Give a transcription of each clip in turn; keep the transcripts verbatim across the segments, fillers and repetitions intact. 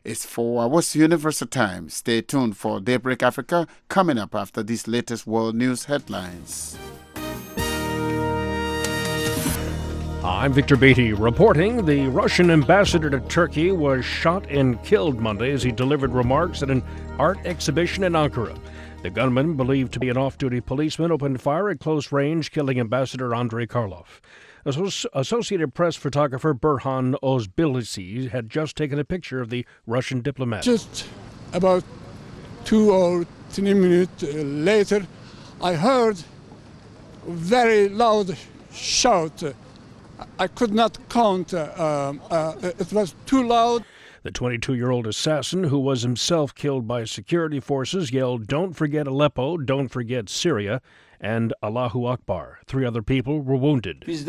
It's four hours Universal Time. Stay tuned for Daybreak Africa coming up after these latest world news headlines. I'm Victor Beatty reporting. The Russian ambassador to Turkey was shot and killed Monday as he delivered remarks at an art exhibition in Ankara. The gunman, believed to be an off-duty policeman, opened fire at close range, killing Ambassador Andrei Karlov. Associated Press photographer Burhan Ozbilisi had just taken a picture of the Russian diplomat. Just about two or three minutes later, I heard a very loud shout. I could not count. Uh, uh, it was too loud. The twenty-two-year-old assassin, who was himself killed by security forces, yelled, "Don't forget Aleppo, don't forget Syria," and Allahu Akbar. Three other people were wounded. Turkey's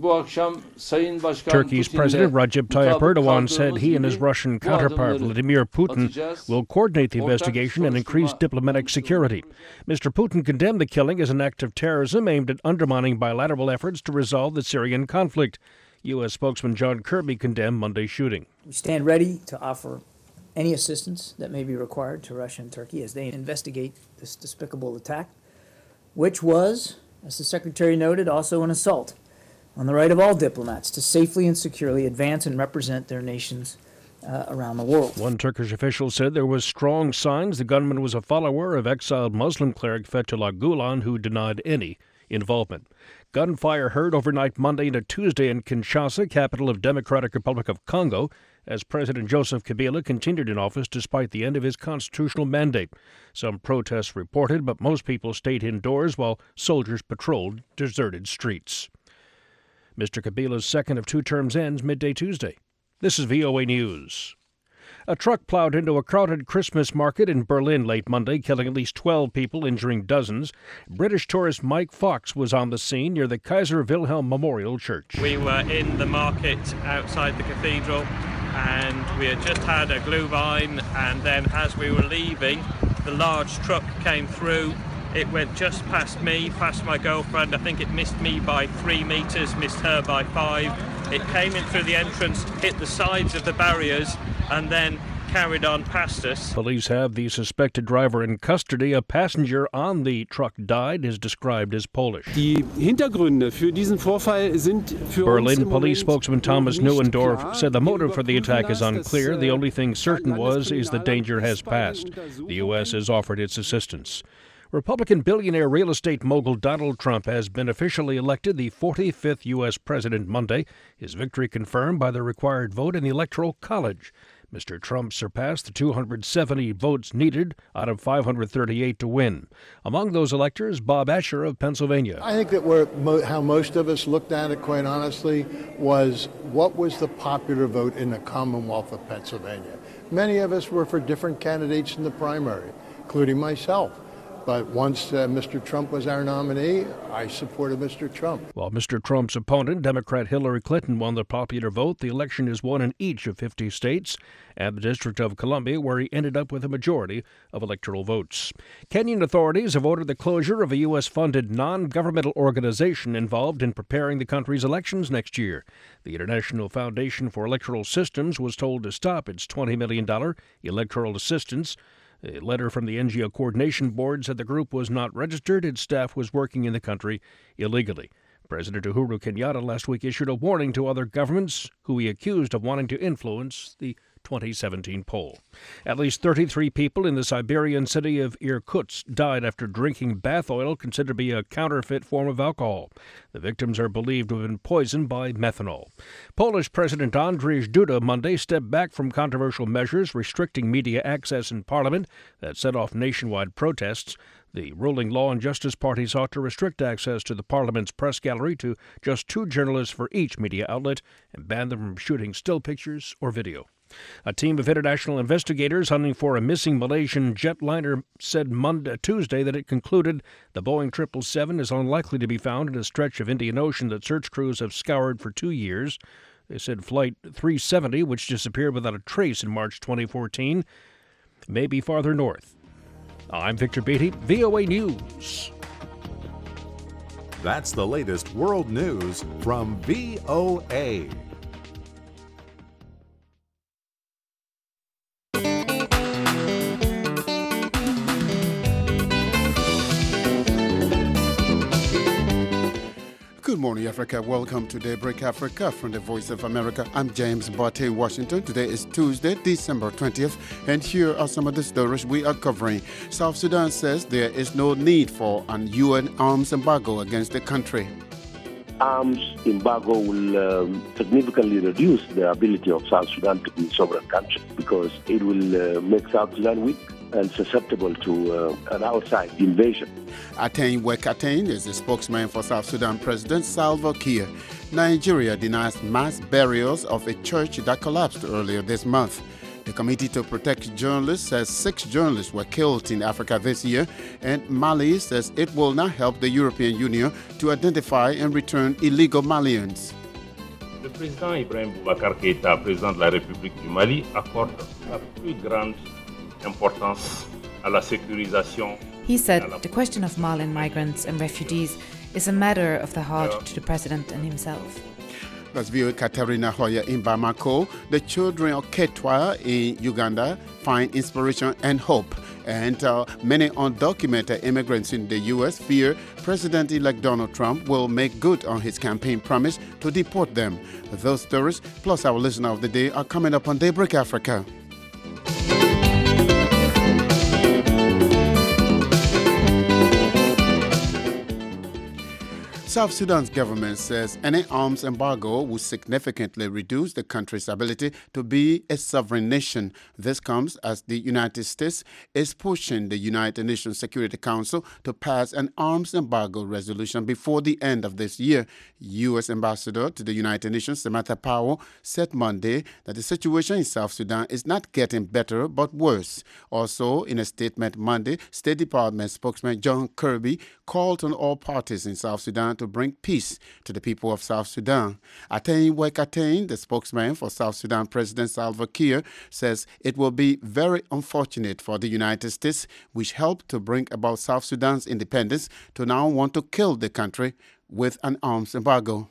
President Recep Tayyip Erdogan said he and his Russian counterpart Vladimir Putin will coordinate the investigation and increase diplomatic security. Mister Putin condemned the killing as an act of terrorism aimed at undermining bilateral efforts to resolve the Syrian conflict. U S spokesman John Kirby condemned Monday's shooting. We stand ready to offer any assistance that may be required to Russia and Turkey as they investigate this despicable attack, which was, as the Secretary noted, also an assault on the right of all diplomats to safely and securely advance and represent their nations uh, around the world. One Turkish official said there was strong signs the gunman was a follower of exiled Muslim cleric Fethullah Gulen, who denied any involvement. Gunfire heard overnight Monday into Tuesday in Kinshasa, capital of Democratic Republic of Congo, as President Joseph Kabila continued in office despite the end of his constitutional mandate. Some protests reported, but most people stayed indoors while soldiers patrolled deserted streets. Mister Kabila's second of two terms ends midday Tuesday. This is V O A News. A truck plowed into a crowded Christmas market in Berlin late Monday, killing at least twelve people, injuring dozens. British tourist Mike Fox was on the scene near the Kaiser Wilhelm Memorial Church. We were in the market outside the cathedral, and we had just had a Glühwein, and then as we were leaving, the large truck came through. It went just past me, past my girlfriend. I think it missed me by three metres, missed her by five. It came in through the entrance, hit the sides of the barriers, and then carried on past us. Police have the suspected driver in custody. A passenger on the truck died, is described as Polish. Die Hintergründe für diesen Vorfall sind für Berlin police spokesman Thomas Neuendorf said the motive for the attack is unclear. The only thing certain was is the danger has passed. The U S has offered its assistance. Republican billionaire real estate mogul Donald Trump has been officially elected the forty-fifth U S president Monday, his victory confirmed by the required vote in the Electoral College. Mister Trump surpassed the two hundred seventy votes needed out of five hundred thirty-eight to win. Among those electors, Bob Asher of Pennsylvania. I think that we're, mo- how most of us looked at it, quite honestly, was what was the popular vote in the Commonwealth of Pennsylvania. Many of us were for different candidates in the primary, including myself. But once uh, Mister Trump was our nominee, I supported Mister Trump. While Mister Trump's opponent, Democrat Hillary Clinton, won the popular vote, the election is won in each of fifty states and the District of Columbia, where he ended up with a majority of electoral votes. Kenyan authorities have ordered the closure of a U S-funded non-governmental organization involved in preparing the country's elections next year. The International Foundation for Electoral Systems was told to stop its twenty million dollars electoral assistance. A letter from the N G O Coordination Board said the group was not registered. Its staff was working in the country illegally. President Uhuru Kenyatta last week issued a warning to other governments who he accused of wanting to influence the twenty seventeen poll. At least thirty-three people in the Siberian city of Irkutsk died after drinking bath oil considered to be a counterfeit form of alcohol. The victims are believed to have been poisoned by methanol. Polish President Andrzej Duda Monday stepped back from controversial measures restricting media access in parliament that set off nationwide protests. The ruling Law and Justice Party sought to restrict access to the parliament's press gallery to just two journalists for each media outlet and ban them from shooting still pictures or video. A team of international investigators hunting for a missing Malaysian jetliner said Monday, Tuesday that it concluded the Boeing triple seven is unlikely to be found in a stretch of Indian Ocean that search crews have scoured for two years. They said Flight three seventy, which disappeared without a trace in March twenty fourteen, may be farther north. I'm Victor Beatty, V O A News. That's the latest world news from V O A. morning, Africa. Welcome to Daybreak Africa from the Voice of America. I'm James Botte in Washington. Today is Tuesday, December twentieth, and here are some of the stories we are covering. South Sudan says there is no need for an U N arms embargo against the country. Arms embargo will um, significantly reduce the ability of South Sudan to be a sovereign country because it will uh, make South Sudan weak and susceptible to uh, an outside invasion. Atain Wek Atain is the spokesman for South Sudan President Salva Kiir. Nigeria denies mass burials of a church that collapsed earlier this month. The Committee to Protect Journalists says six journalists were killed in Africa this year, and Mali says it will not help the European Union to identify and return illegal Malians. Le président Ibrahim Boubacar Keïta, président de la République du Mali, accorde la plus grande importance à la sécurisation. He said the question of Malian migrants and refugees is a matter of the heart to the president and himself. That's V O A Katarina Hoya in Bamako. The children of Ketwa in Uganda find inspiration and hope. And uh, many undocumented immigrants in the U S fear President-elect Donald Trump will make good on his campaign promise to deport them. Those stories, plus our listener of the day, are coming up on Daybreak Africa. South Sudan's government says any arms embargo will significantly reduce the country's ability to be a sovereign nation. This comes as the United States is pushing the United Nations Security Council to pass an arms embargo resolution before the end of this year. U S Ambassador to the United Nations, Samantha Power, said Monday that the situation in South Sudan is not getting better but worse. Also, in a statement Monday, State Department spokesman John Kirby called on all parties in South Sudan to bring peace to the people of South Sudan. Atain Wek Atain, the spokesman for South Sudan President Salva Kiir, says it will be very unfortunate for the United States, which helped to bring about South Sudan's independence, to now want to kill the country with an arms embargo.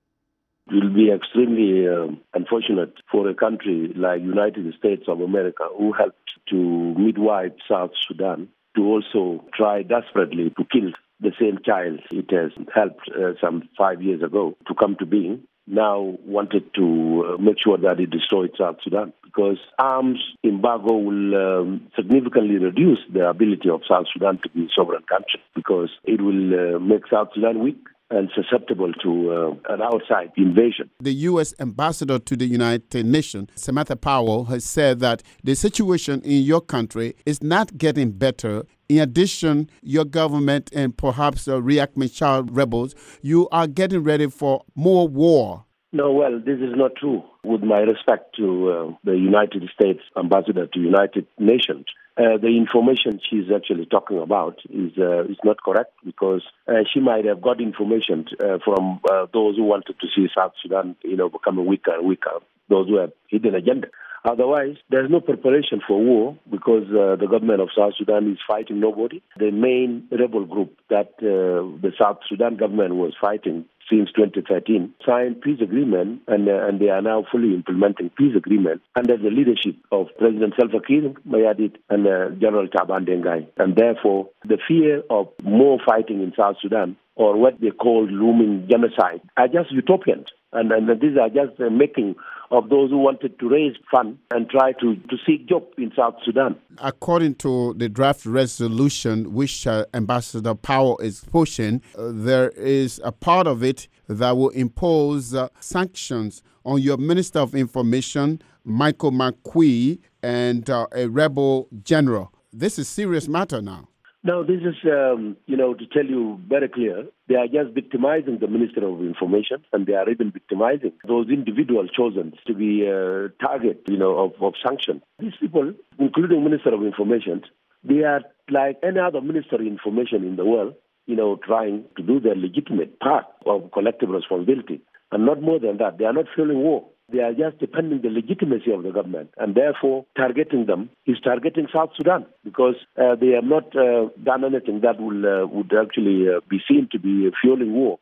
It will be extremely uh, unfortunate for a country like United States of America, who helped to midwife South Sudan, to also try desperately to kill the same child it has helped uh, some five years ago to come to being, now wanted to uh, make sure that it destroyed South Sudan, because arms embargo will um, significantly reduce the ability of South Sudan to be a sovereign country, because it will uh, make South Sudan weak and susceptible to uh, an outside invasion. The U S ambassador to the United Nations, Samantha Powell, has said that the situation in your country is not getting better. In addition, your government and perhaps uh, Riek Machar rebels, you are getting ready for more war. No, well, this is not true. With my respect to uh, the United States ambassador to United Nations, uh, the information she's actually talking about is uh, is not correct, because uh, she might have got information uh, from uh, those who wanted to see South Sudan, you know, becoming weaker and weaker, those who have hidden agenda. Otherwise, there's no preparation for war, because uh, the government of South Sudan is fighting nobody. The main rebel group that uh, the South Sudan government was fighting since twenty thirteen signed peace agreement, and uh, and they are now fully implementing peace agreement under the leadership of President Salva Kiir Mayardit and uh, General Taban Dengai. And therefore, the fear of more fighting in South Sudan, or what they call looming genocide, are just utopian. And, and these are just the making of those who wanted to raise funds and try to, to seek jobs in South Sudan. According to the draft resolution which uh, Ambassador Powell is pushing, uh, there is a part of it that will impose uh, sanctions on your Minister of Information, Michael McQueen, and uh, a rebel general. This is a serious matter now. No, this is, um, you know, to tell you very clear, they are just victimizing the Minister of Information, and they are even victimizing those individuals chosen to be a uh, target, you know, of, of sanction. These people, including Minister of Information, they are like any other Minister of Information in the world, you know, trying to do their legitimate part of collective responsibility. And not more than that, they are not fueling war. They are just defending the legitimacy of the government, and therefore targeting them is targeting South Sudan, because uh, they have not uh, done anything that will uh, would actually uh, be seen to be fueling war.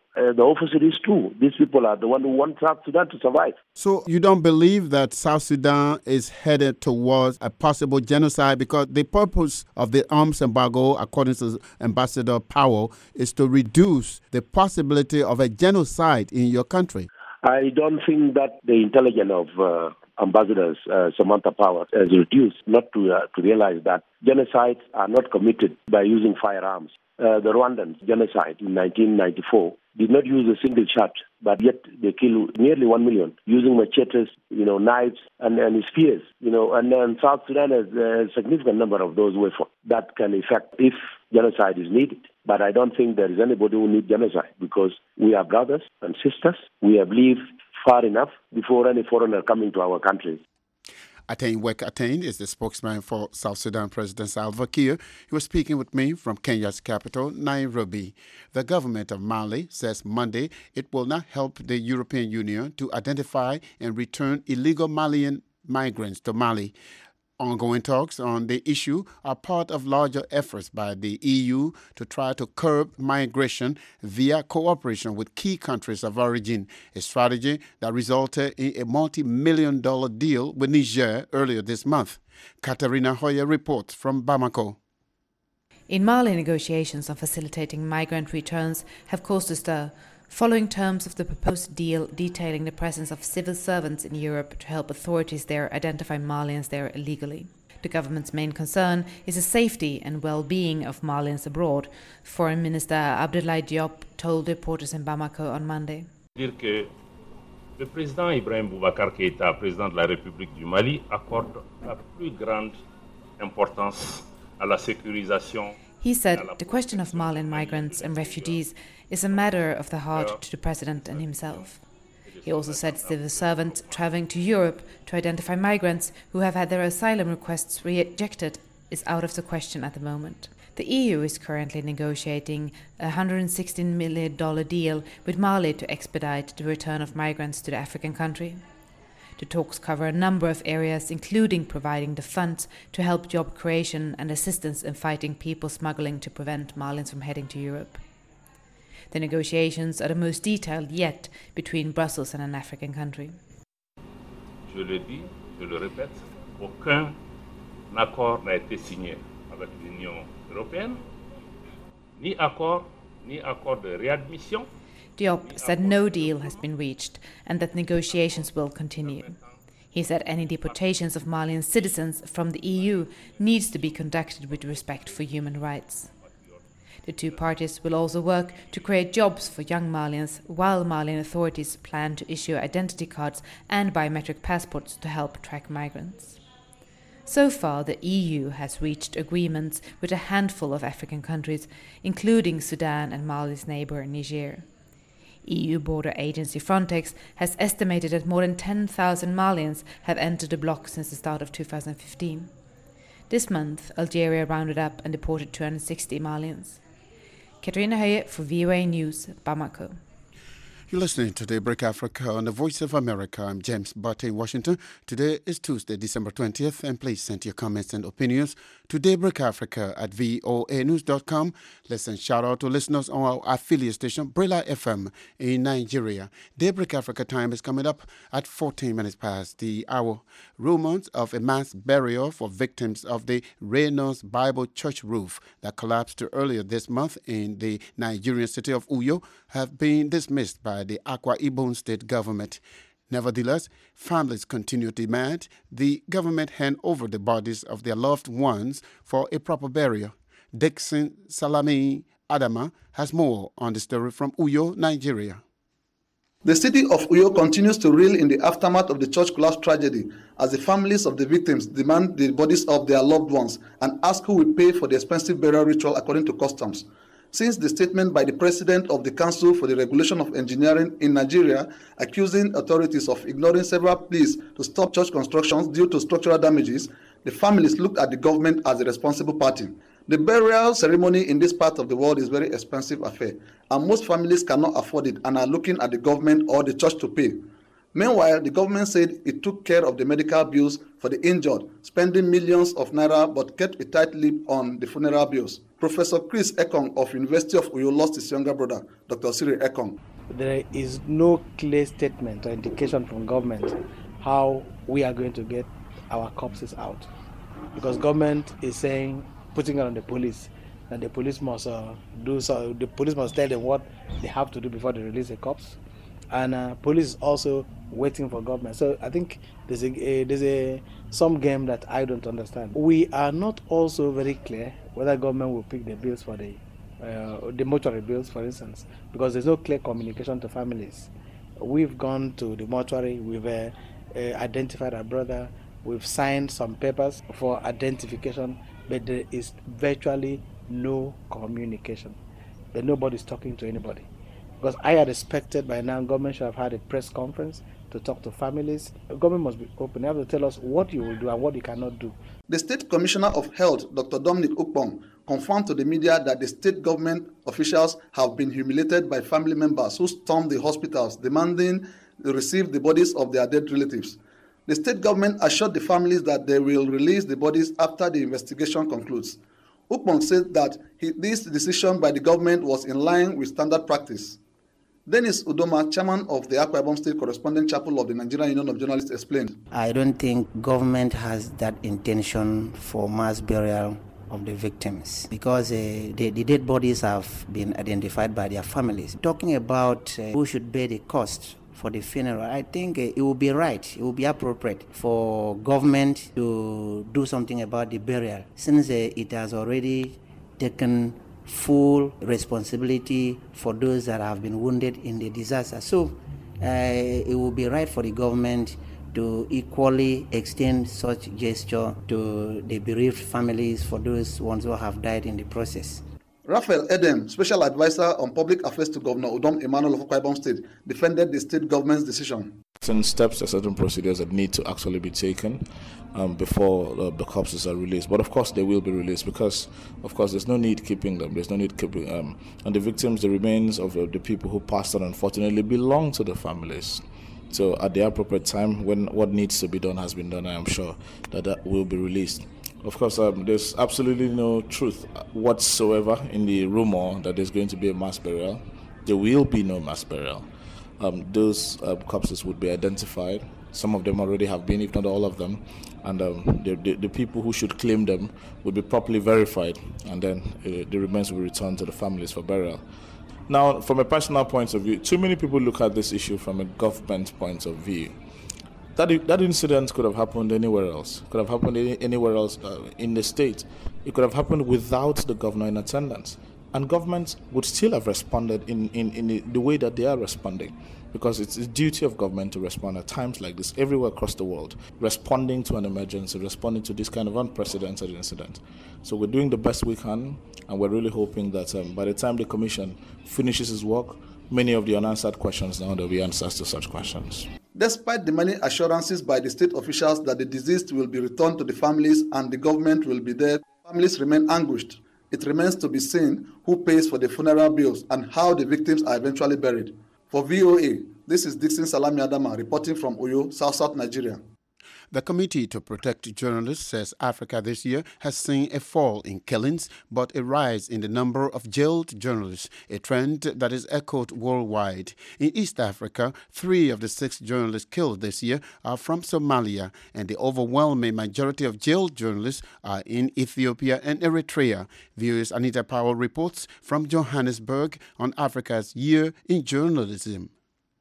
Uh, the opposite is true. These people are the one who want South Sudan to survive. So you don't believe that South Sudan is headed towards a possible genocide, because the purpose of the arms embargo, according to Ambassador Powell, is to reduce the possibility of a genocide in your country? I don't think that the intelligence of uh, Ambassador uh, Samantha Power has reduced not to, uh, to realize that genocides are not committed by using firearms. Uh, the Rwandan genocide in nineteen ninety-four did not use a single shot, but yet they killed nearly one million using machetes, you know, knives and, and spears, you know, and then South Sudan has a significant number of those weapons that can effect if genocide is needed. But I don't think there is anybody who needs genocide, because we are brothers and sisters. We have lived far enough before any foreigner coming to our country. Atain Wek Atain is the spokesman for South Sudan President Salva Kiir. He was speaking with me from Kenya's capital, Nairobi. The government of Mali says Monday it will not help the European Union to identify and return illegal Malian migrants to Mali. Ongoing talks on the issue are part of larger efforts by the E U to try to curb migration via cooperation with key countries of origin, a strategy that resulted in a multi-million dollar deal with Niger earlier this month. Katarina Hoyer reports from Bamako. In Mali, negotiations on facilitating migrant returns have caused a stir, following terms of the proposed deal detailing the presence of civil servants in Europe to help authorities there identify Malians there illegally. The government's main concern is the safety and well-being of Malians abroad, Foreign Minister Abdoulaye Diop told reporters in Bamako on Monday. Dire que le président Ibrahim Boubacar Keïta, président de la République du Mali, accorde la plus grande importance à la sécurisation. He said the question of Malian migrants and refugees is a matter of the heart to the president and himself. He also said civil servants traveling to Europe to identify migrants who have had their asylum requests rejected is out of the question at the moment. The E U is currently negotiating a one hundred sixteen million dollars deal with Mali to expedite the return of migrants to the African country. The talks cover a number of areas, including providing the funds to help job creation and assistance in fighting people smuggling to prevent Malians from heading to Europe. The negotiations are the most detailed yet between Brussels and an African country. Je le dis, je le répète, aucun accord n'a été signé avec l'Union européenne, ni accord, ni accord de réadmission. Diop said no deal has been reached and that negotiations will continue. He said any deportations of Malian citizens from the E U needs to be conducted with respect for human rights. The two parties will also work to create jobs for young Malians, while Malian authorities plan to issue identity cards and biometric passports to help track migrants. So far, the E U has reached agreements with a handful of African countries, including Sudan and Mali's neighbor Niger. E U border agency Frontex has estimated that more than ten thousand Malians have entered the bloc since the start of two thousand fifteen. This month, Algeria rounded up and deported two hundred sixty Malians. Katrina Hoye for V O A News, Bamako. You're listening to Daybreak Africa on the Voice of America. I'm James Butte in Washington. Today is Tuesday, December twentieth, and please send your comments and opinions to daybreakafrica at voa news dot com. Listen, shout out to listeners on our affiliate station, Brila F M in Nigeria. Daybreak Africa time is coming up at fourteen minutes past the hour. Rumors of a mass burial for victims of the Reynolds Bible Church roof that collapsed earlier this month in the Nigerian city of Uyo have been dismissed by the Akwa Ibom state government. Nevertheless, families continue to demand the government hand over the bodies of their loved ones for a proper burial. Dixon Salami Adama has more on the story from Uyo, Nigeria. The city of Uyo continues to reel in the aftermath of the church collapse tragedy as the families of the victims demand the bodies of their loved ones and ask who will pay for the expensive burial ritual according to customs. Since the statement by the president of the Council for the Regulation of Engineering in Nigeria accusing authorities of ignoring several pleas to stop church constructions due to structural damages, the families looked at the government as a responsible party. The burial ceremony in this part of the world is a very expensive affair, and most families cannot afford it and are looking at the government or the church to pay. Meanwhile, the government said it took care of the medical bills for the injured, spending millions of naira but kept a tight lip on the funeral bills. Professor Chris Ekong of University of Uyo lost his younger brother, Doctor Cyril Ekong. There is no clear statement or indication from government how we are going to get our corpses out. Because government is saying, putting it on the police, and the police must uh, do so. The police must tell them what they have to do before they release the corpse. And uh, police is also waiting for government. So I think there's a, a there's a some game that I don't understand. We are not also very clear whether government will pick the bills for the uh, the mortuary bills, for instance, because there's no clear communication to families. We've gone to the mortuary, we've uh, uh, identified our brother, we've signed some papers for identification, but there is virtually no communication. But nobody's talking to anybody. Because I had expected by now government should have had a press conference to talk to families. The government must be open. They have to tell us what you will do and what you cannot do. The State Commissioner of Health, Doctor Dominic Ukpong, confirmed to the media that the state government officials have been humiliated by family members who stormed the hospitals demanding to receive the bodies of their dead relatives. The state government assured the families that they will release the bodies after the investigation concludes. Ukpong said that he, this decision by the government was in line with standard practice. Dennis Udoma, chairman of the Akwa Ibom State Correspondent Chapel of the Nigerian Union of Journalists, explained. I don't think government has that intention for mass burial of the victims because uh, the, the dead bodies have been identified by their families. Talking about uh, who should bear the cost for the funeral, I think uh, it would be right, it would be appropriate for government to do something about the burial since uh, it has already taken full responsibility for those that have been wounded in the disaster. So uh, it will be right for the government to equally extend such gesture to the bereaved families for those ones who have died in the process. Raphael Edem, Special Advisor on Public Affairs to Governor Udom Emmanuel of Akwa Ibom State, defended the state government's decision. Certain steps, certain procedures that need to actually be taken um, before uh, the corpses are released. But of course, they will be released because, of course, there's no need keeping them. There's no need keeping them. Um, and the victims, the remains of uh, the people who passed on, unfortunately, belong to the families. So at the appropriate time, when what needs to be done has been done, I am sure that that will be released. Of course, um, there's absolutely no truth whatsoever in the rumor that there's going to be a mass burial. There will be no mass burial. Um, those uh, corpses would be identified. Some of them already have been, if not all of them. And um, the, the, the people who should claim them will be properly verified. And then uh, the remains will return to the families for burial. Now, from a personal point of view, too many people look at this issue from a government point of view. That, that incident could have happened anywhere else. Could have happened any, anywhere else uh, in the state. It could have happened without the governor in attendance. And government would still have responded in, in, in the, the way that they are responding. Because it's the duty of government to respond at times like this everywhere across the world, responding to an emergency, responding to this kind of unprecedented incident. So we're doing the best we can, and we're really hoping that um, by the time the commission finishes its work, many of the unanswered questions now, there will be answers to such questions. Despite the many assurances by the state officials that the deceased will be returned to the families and the government will be there, families remain anguished. It remains to be seen who pays for the funeral bills and how the victims are eventually buried. For V O A, this is Dixon Salami Adama reporting from Uyo, South-South Nigeria. The Committee to Protect Journalists says Africa this year has seen a fall in killings, but a rise in the number of jailed journalists, a trend that is echoed worldwide. In East Africa, three of the six journalists killed this year are from Somalia, and the overwhelming majority of jailed journalists are in Ethiopia and Eritrea. V O A's Anita Powell reports from Johannesburg on Africa's Year in Journalism.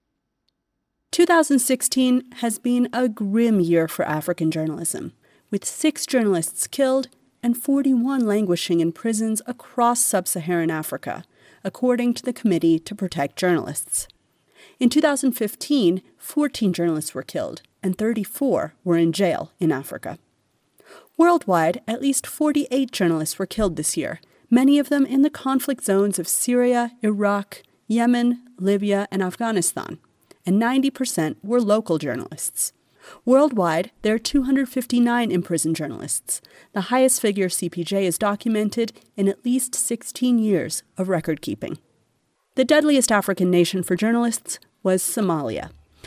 twenty sixteen has been a grim year for African journalism, with six journalists killed and forty-one languishing in prisons across sub-Saharan Africa, according to the Committee to Protect Journalists. In two thousand fifteen, fourteen journalists were killed and thirty-four were in jail in Africa. Worldwide, at least forty-eight journalists were killed this year, many of them in the conflict zones of Syria, Iraq, Yemen, Libya, and Afghanistan. And ninety percent were local journalists. Worldwide, there are two hundred fifty-nine imprisoned journalists, the highest figure C P J has documented in at least sixteen years of record-keeping. The deadliest African nation for journalists was Somalia.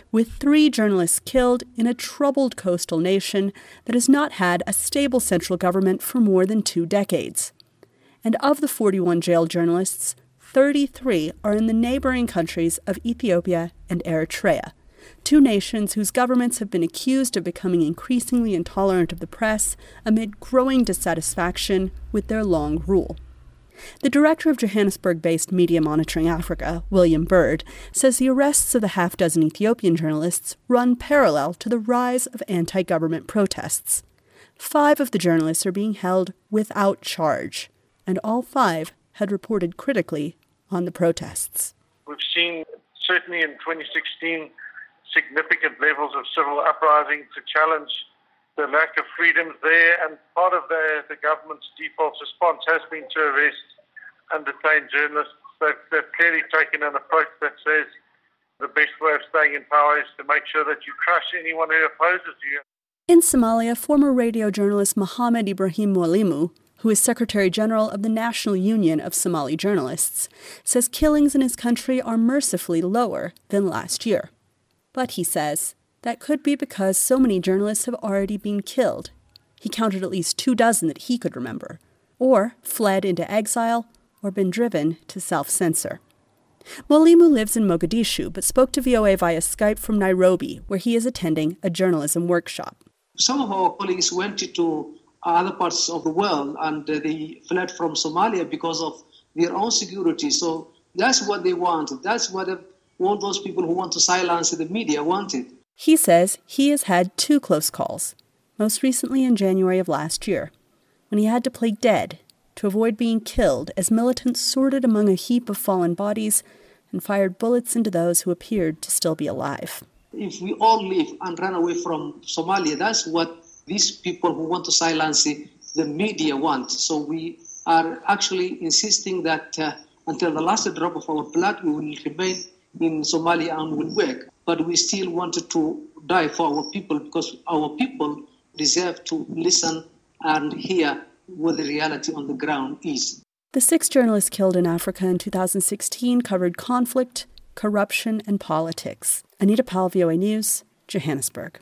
with three journalists killed in a troubled coastal nation that has not had a stable central government for more than two decades. And of the forty-one jailed journalists, thirty-three are in the neighboring countries of Ethiopia and Eritrea, two nations whose governments have been accused of becoming increasingly intolerant of the press amid growing dissatisfaction with their long rule. The director of Johannesburg-based Media Monitoring Africa, William Bird, says the arrests of the half-dozen Ethiopian journalists run parallel to the rise of anti-government protests. Five of the journalists are being held without charge, and all five had reported critically on the protests. We've seen, certainly in twenty sixteen, significant levels of civil uprising to challenge the lack of freedoms there, and part of the, the government's default response has been to arrest and detain journalists. They've, they've clearly taken an approach that says the best way of staying in power is to make sure that you crush anyone who opposes you. In Somalia, former radio journalist Mohammed Ibrahim Mwalimu, who is Secretary General of the National Union of Somali Journalists, says killings in his country are mercifully lower than last year. But, he says, that could be because so many journalists have already been killed. He counted at least two dozen that he could remember, or fled into exile, or been driven to self-censor. Mwalimu lives in Mogadishu, but spoke to V O A via Skype from Nairobi, where he is attending a journalism workshop. Some of our colleagues went to other parts of the world, and they fled from Somalia because of their own security. So that's what they want. That's what all those people who want to silence the media wanted. He says he has had two close calls, most recently in January of last year, when he had to play dead to avoid being killed as militants sorted among a heap of fallen bodies and fired bullets into those who appeared to still be alive. If we all leave and run away from Somalia, that's what these people who want to silence the media want. So we are actually insisting that uh, until the last drop of our blood, we will remain in Somalia and will work. But we still wanted to die for our people because our people deserve to listen and hear what the reality on the ground is. The six journalists killed in Africa in two thousand sixteen covered conflict, corruption, and politics. Anita Powell, V O A News, Johannesburg.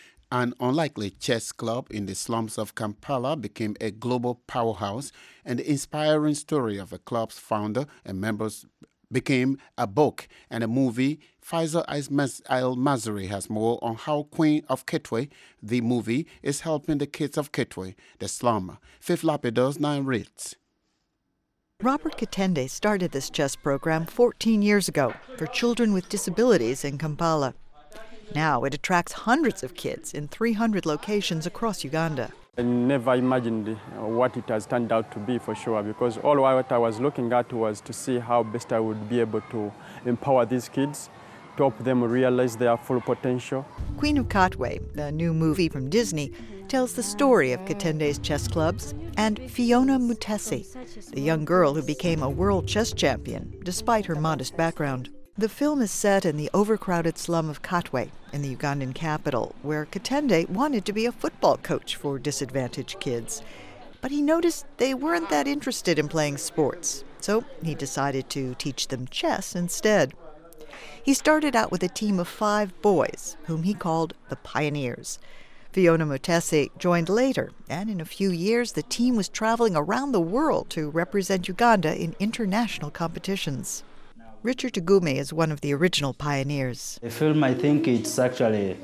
An unlikely chess club in the slums of Kampala became a global powerhouse, and the inspiring story of the club's founder and members became a book and a movie. Faisal Al-Mazri has more on how Queen of Kitwe, the movie, is helping the kids of Kitwe, the slum. Fifth Lapidus narrates. Robert Katende started this chess program fourteen years ago for children with disabilities in Kampala. Now it attracts hundreds of kids in three hundred locations across Uganda. I never imagined what it has turned out to be, for sure, because all what I was looking at was to see how best I would be able to empower these kids, to help them realize their full potential. Queen of Katwe, the new movie from Disney, tells the story of Katende's chess clubs and Fiona Mutesi, the young girl who became a world chess champion despite her modest background. The film is set in the overcrowded slum of Katwe in the Ugandan capital, where Katende wanted to be a football coach for disadvantaged kids. But he noticed they weren't that interested in playing sports, so he decided to teach them chess instead. He started out with a team of five boys, whom he called the Pioneers. Fiona Mutesi joined later, and in a few years the team was traveling around the world to represent Uganda in international competitions. Richard Tugume is one of the original pioneers. The film, I think it's actually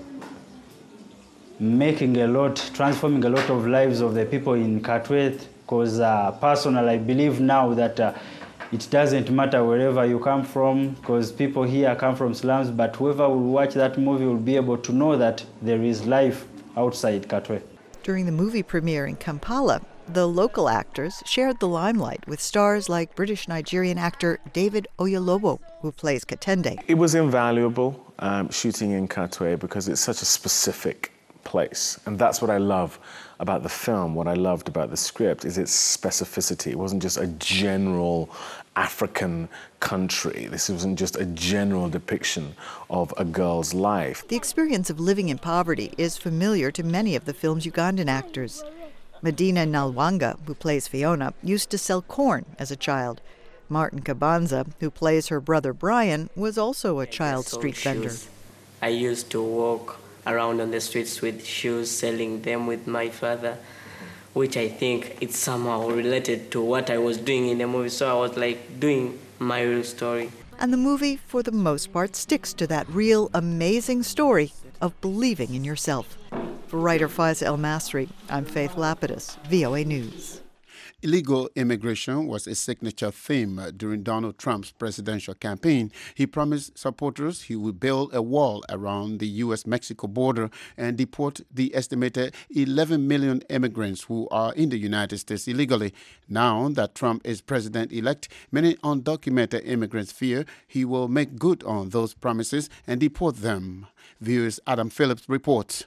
making a lot, transforming a lot of lives of the people in Katwe, because uh, personally I believe now that uh, it doesn't matter wherever you come from, because people here come from slums, but whoever will watch that movie will be able to know that there is life outside Katwe. During the movie premiere in Kampala, the local actors shared the limelight with stars like British-Nigerian actor David Oyelowo, who plays Katende. It was invaluable um, shooting in Katwe because it's such a specific place. And that's what I love about the film. What I loved about the script is its specificity. It wasn't just a general African country. This wasn't just a general depiction of a girl's life. The experience of living in poverty is familiar to many of the film's Ugandan actors. Medina Nalwanga, who plays Fiona, used to sell corn as a child. Martin Kabanza, who plays her brother Brian, was also a child street vendor. I used to walk around on the streets with shoes, selling them with my father, which I think it's somehow related to what I was doing in the movie. So I was like doing my real story. And the movie, for the most part, sticks to that real, amazing story of believing in yourself. For writer Faiz El Masri, I'm Faith Lapidus, V O A News. Illegal immigration was a signature theme during Donald Trump's presidential campaign. He promised supporters he would build a wall around the U S Mexico border and deport the estimated eleven million immigrants who are in the United States illegally. Now that Trump is president-elect, many undocumented immigrants fear he will make good on those promises and deport them. Viewers Adam Phillips reports.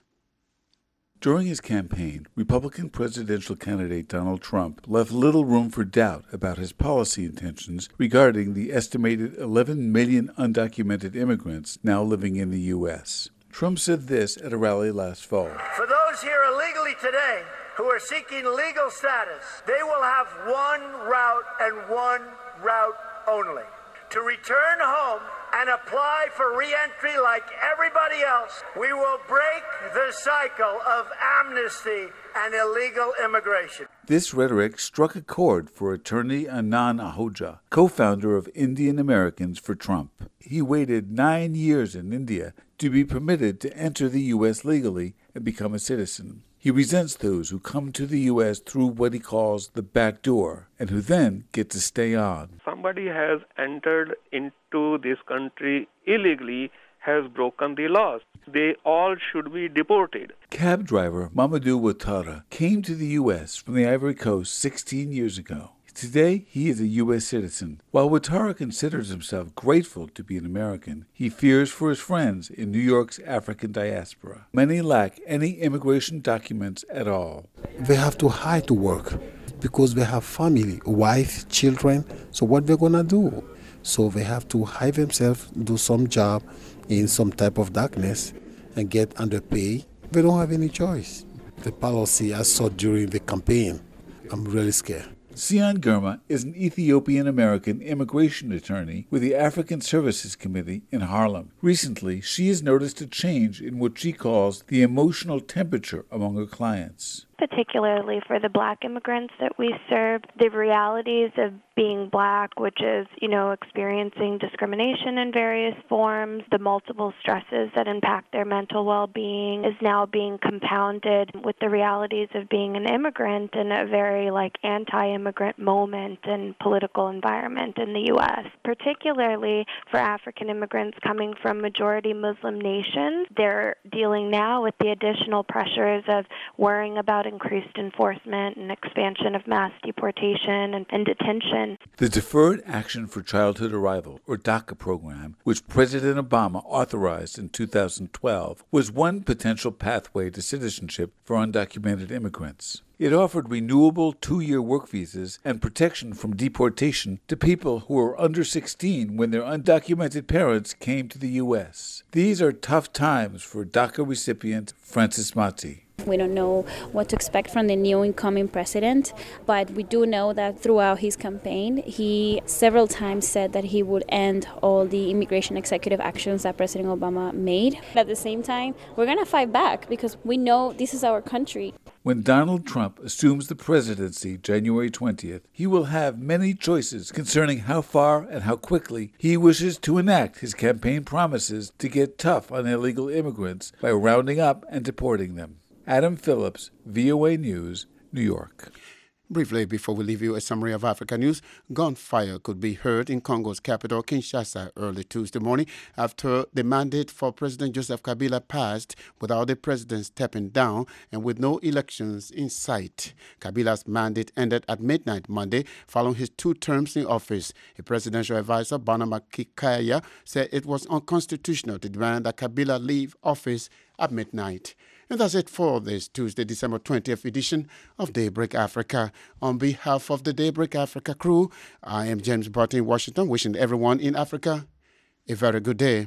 During his campaign, Republican presidential candidate Donald Trump left little room for doubt about his policy intentions regarding the estimated eleven million undocumented immigrants now living in the U S. Trump said this at a rally last fall. For those here illegally today who are seeking legal status, they will have one route and one route only: to return home and apply for re-entry like everybody else. We will break the cycle of amnesty and illegal immigration. This rhetoric struck a chord for attorney Anand Ahuja, co-founder of Indian Americans for Trump. He waited nine years in India to be permitted to enter the U S legally and become a citizen. He resents those who come to the U S through what he calls the back door and who then get to stay on. Somebody has entered into this country illegally, has broken the laws. They all should be deported. Cab driver Mamadou Ouattara came to the U S from the Ivory Coast sixteen years ago. Today, he is a U S citizen. While Ouattara considers himself grateful to be an American, he fears for his friends in New York's African diaspora. Many lack any immigration documents at all. They have to hide to work because they have family, wife, children. So what they're going to do? So they have to hide themselves, do some job in some type of darkness and get underpaid. They don't have any choice. The policy I saw during the campaign, I'm really scared. Sian Girma is an Ethiopian-American immigration attorney with the African Services Committee in Harlem. Recently, she has noticed a change in what she calls the emotional temperature among her clients. Particularly for the black immigrants that we serve, the realities of being black, which is, you know, experiencing discrimination in various forms, the multiple stresses that impact their mental well-being is now being compounded with the realities of being an immigrant in a very, like, anti-immigrant moment and political environment in the U S. Particularly for African immigrants coming from majority Muslim nations, they're dealing now with the additional pressures of worrying about increased enforcement and expansion of mass deportation and, and detention. The Deferred Action for Childhood Arrival, or DACA program, which President Obama authorized in two thousand twelve, was one potential pathway to citizenship for undocumented immigrants. It offered renewable two-year work visas and protection from deportation to people who were under sixteen when their undocumented parents came to the U S. These are tough times for DACA recipient Francis Mati. We don't know what to expect from the new incoming president, but we do know that throughout his campaign, he several times said that he would end all the immigration executive actions that President Obama made. At the same time, we're going to fight back because we know this is our country. When Donald Trump assumes the presidency January twentieth, he will have many choices concerning how far and how quickly he wishes to enact his campaign promises to get tough on illegal immigrants by rounding up and deporting them. Adam Phillips, V O A News, New York. Briefly, before we leave you, a summary of Africa news. Gunfire could be heard in Congo's capital, Kinshasa, early Tuesday morning after the mandate for President Joseph Kabila passed without the president stepping down and with no elections in sight. Kabila's mandate ended at midnight Monday following his two terms in office. A presidential advisor, Barnaba Kikaya, said it was unconstitutional to demand that Kabila leave office at midnight. And that's it for this Tuesday, December twentieth edition of Daybreak Africa. On behalf of the Daybreak Africa crew, I am James Barton in Washington, wishing everyone in Africa a very good day.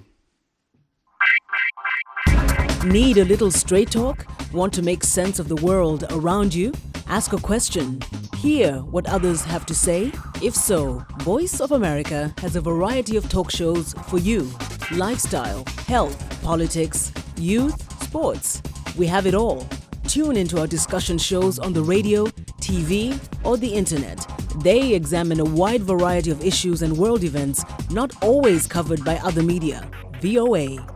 Need a little straight talk? Want to make sense of the world around you? Ask a question. Hear what others have to say? If so, Voice of America has a variety of talk shows for you. lifestyle, health, politics, youth, sports. We have it all. Tune into our discussion shows on the radio, T V, or the internet. They examine a wide variety of issues and world events not always covered by other media. V O A.